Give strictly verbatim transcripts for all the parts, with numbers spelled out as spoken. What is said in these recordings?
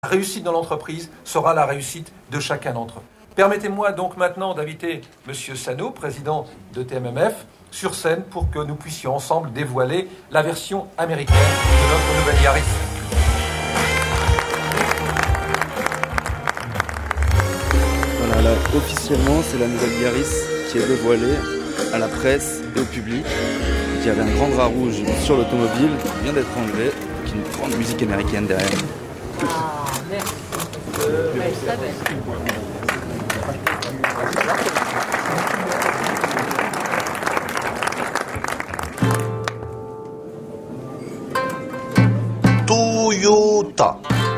La réussite dans l'entreprise sera la réussite de chacun d'entre eux. Permettez-moi donc maintenant d'inviter M. Sano, président de T M M F, sur scène pour que nous puissions ensemble dévoiler la version américaine de notre nouvelle Yaris. Voilà, là, officiellement, c'est la nouvelle Yaris qui est dévoilée à la presse et au public. Il y avait un grand drap rouge sur l'automobile qui vient d'être enlevé, avec une grande musique américaine derrière. Ah, merci. Euh, ouais, ça va. Toyota.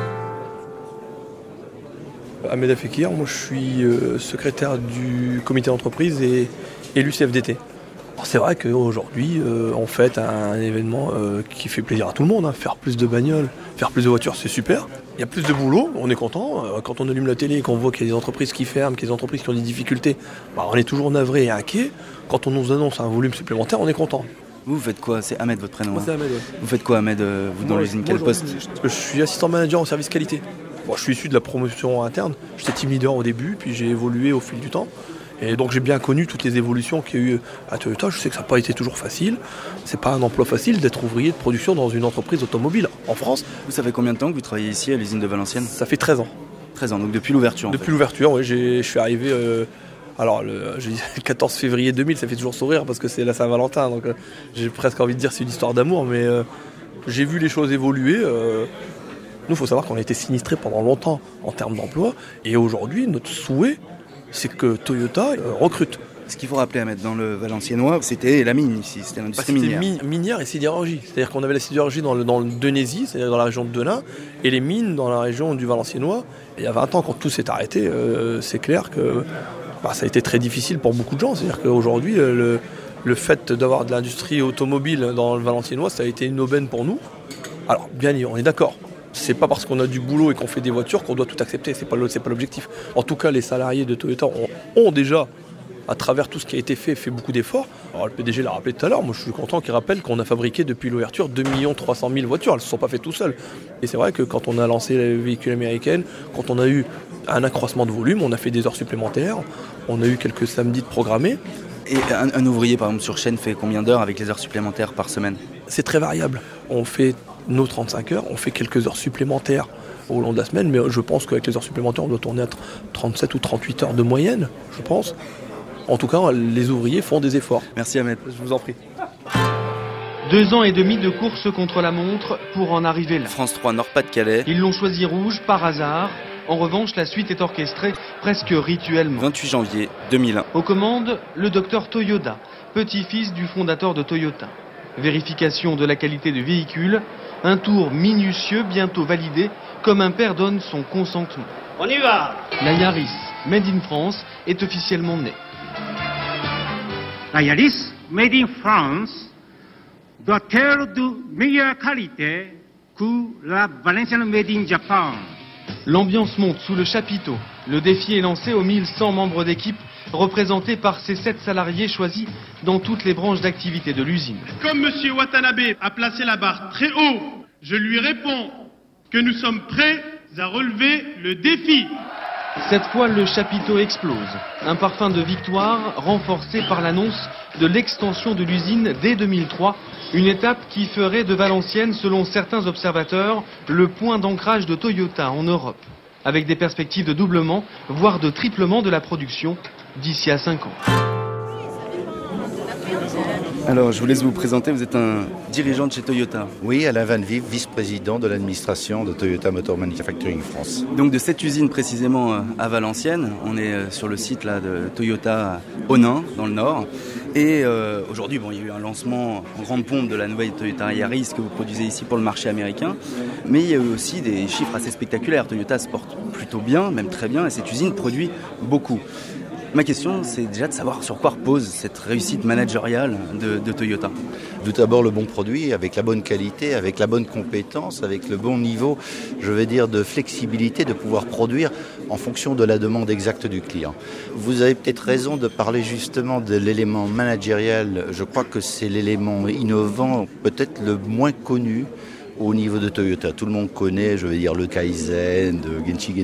Ahmed Afekir, moi je suis euh, secrétaire du comité d'entreprise et élu C F D T. Alors, c'est vrai qu'aujourd'hui euh, on fête un événement euh, qui fait plaisir à tout le monde, hein. Faire plus de bagnoles, faire plus de voitures, c'est super. Il y a plus de boulot, on est content. Euh, quand on allume la télé et qu'on voit qu'il y a des entreprises qui ferment, qu'il y a des entreprises qui ont des difficultés, bah, on est toujours navré et inquiet. Quand on nous annonce un volume supplémentaire, on est content. Vous, vous faites quoi? C'est Ahmed votre prénom? Moi hein c'est Ahmed, ouais. Vous faites quoi, Ahmed, euh, vous dans Moi, l'usine? moi, Quel je- poste? Je suis assistant manager en service qualité. Bon, je suis issu de la promotion interne, j'étais team leader au début, puis j'ai évolué au fil du temps. Et donc j'ai bien connu toutes les évolutions qu'il y a eu à Toyota. Je sais que ça n'a pas été toujours facile. C'est pas un emploi facile d'être ouvrier de production dans une entreprise automobile en France. Vous savez combien de temps que vous travaillez ici à l'usine de Valenciennes? Ça fait treize ans. treize ans, donc depuis l'ouverture. en Depuis fait. l'ouverture, oui, j'ai- je suis arrivé euh, alors le, je dis le quatorze février deux mille, ça fait toujours sourire parce que c'est la Saint-Valentin. Donc euh, j'ai presque envie de dire c'est une histoire d'amour, mais euh, j'ai vu les choses évoluer. euh, Nous, il faut savoir qu'on a été sinistrés pendant longtemps en termes d'emploi. Et aujourd'hui, notre souhait, c'est que Toyota euh, recrute. Ce qu'il faut rappeler, Ahmed, dans le Valenciennois, c'était la mine ici, c'était l'industrie C'était minière. mi- minière et sidérurgie. C'est-à-dire qu'on avait la sidérurgie dans le, dans le Denaisie, c'est-à-dire dans la région de Denain, et les mines dans la région du Valenciennois. Et il y a vingt ans, quand tout s'est arrêté, euh, c'est clair que bah, ça a été très difficile pour beaucoup de gens. C'est-à-dire qu'aujourd'hui, euh, le, le fait d'avoir de l'industrie automobile dans le Valenciennois, ça a été une aubaine pour nous. Alors, bien, on est d'accord. C'est pas parce qu'on a du boulot et qu'on fait des voitures qu'on doit tout accepter. C'est pas, le- c'est pas l'objectif. En tout cas, les salariés de Toyota ont, ont déjà, à travers tout ce qui a été fait, fait beaucoup d'efforts. Alors, le P D G l'a rappelé tout à l'heure. Moi, je suis content qu'il rappelle qu'on a fabriqué depuis l'ouverture deux millions trois cent mille voitures. Elles ne se sont pas faites tout seules. Et c'est vrai que quand on a lancé les véhicules américains, quand on a eu un accroissement de volume, on a fait des heures supplémentaires. On a eu quelques samedis de programmés. Et un, un ouvrier, par exemple, sur chaîne, fait combien d'heures avec les heures supplémentaires par semaine? C'est très variable. On fait nos trente-cinq heures, on fait quelques heures supplémentaires au long de la semaine, mais je pense qu'avec les heures supplémentaires, on doit tourner à trente-sept ou trente-huit heures de moyenne, je pense. En tout cas, les ouvriers font des efforts. Merci, Ahmed. Je vous en prie. Deux ans et demi de course contre la montre pour en arriver là. France trois, Nord-Pas-de-Calais, Ils l'ont choisi rouge par hasard. En revanche, la suite est orchestrée presque rituellement. vingt-huit janvier deux mille un. Aux commandes, le docteur Toyoda, petit-fils du fondateur de Toyota. Vérification de la qualité du véhicule, un tour minutieux bientôt validé, comme un père donne son consentement. On y va! La Yaris, made in France, est officiellement née. La Yaris, made in France, doit-elle de meilleure qualité que la Valenciennes made in Japan? L'ambiance monte sous le chapiteau. Le défi est lancé aux mille cent membres d'équipe, représentés par ces sept salariés choisis dans toutes les branches d'activité de l'usine. Comme M. Watanabe a placé la barre très haut, je lui réponds que nous sommes prêts à relever le défi. Cette fois, le chapiteau explose. Un parfum de victoire renforcé par l'annonce de l'extension de l'usine dès deux mille trois, une étape qui ferait de Valenciennes, selon certains observateurs, le point d'ancrage de Toyota en Europe, avec des perspectives de doublement, voire de triplement de la production d'ici à cinq ans. Alors, je vous laisse vous présenter. Vous êtes un dirigeant de chez Toyota. Oui, Alain Van Vive, vice-président de l'administration de Toyota Motor Manufacturing France. Donc de cette usine précisément euh, à Valenciennes, on est euh, sur le site là, de Toyota au Nain, dans le nord. Et euh, aujourd'hui, bon, il y a eu un lancement en grande pompe de la nouvelle Toyota Yaris que vous produisez ici pour le marché américain. Mais il y a eu aussi des chiffres assez spectaculaires. Toyota se porte plutôt bien, même très bien, et cette usine produit beaucoup. Ma question, c'est déjà de savoir sur quoi repose cette réussite managériale de, de Toyota. Tout d'abord le bon produit, avec la bonne qualité, avec la bonne compétence, avec le bon niveau, je vais dire, de flexibilité, de pouvoir produire en fonction de la demande exacte du client. Vous avez peut-être raison de parler justement de l'élément managérial. Je crois que c'est l'élément innovant, peut-être le moins connu au niveau de Toyota. Tout le monde connaît, je vais dire, le Kaizen de Genshi